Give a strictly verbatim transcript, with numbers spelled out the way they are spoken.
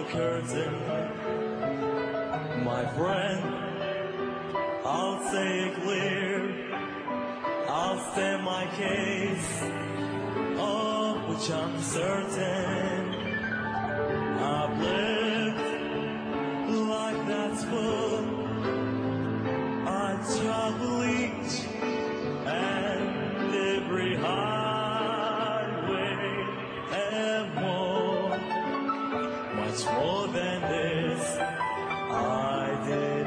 curtain. My friend, I'll say it clear, I'll state my case, of which I'm certain. I've lived like that's full, I travel each and every highway and more, much more than this I did.